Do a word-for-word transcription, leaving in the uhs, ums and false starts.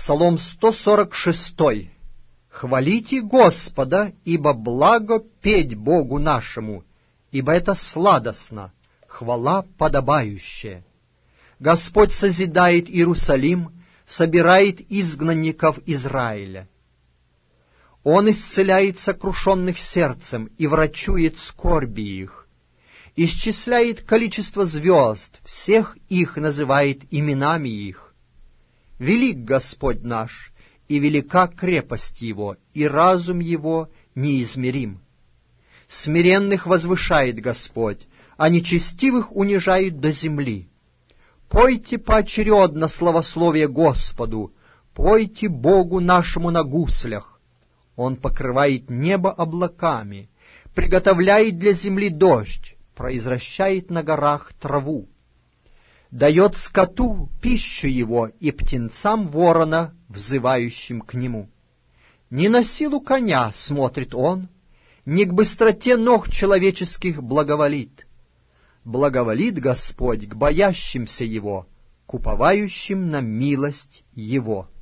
Псалом сто сорок шесть. «Хвалите Господа, ибо благо петь Богу нашему, ибо это сладостно, хвала подобающая. Господь созидает Иерусалим, собирает изгнанников Израиля. Он исцеляет сокрушенных сердцем и врачует скорби их, исчисляет количество звезд, всех их называет именами их. Велик Господь наш, и велика крепость Его, и разум Его неизмерим. Смиренных возвышает Господь, а нечестивых унижает до земли. Пойте поочередно славословие Господу, пойте Богу нашему на гуслях. Он покрывает небо облаками, приготовляет для земли дождь, произвращает на горах траву. Дает скоту пищу его и птенцам ворона, взывающим к нему. Не на силу коня смотрит он, не к быстроте ног человеческих благоволит. Благоволит Господь к боящимся Его, к уповающим на милость Его.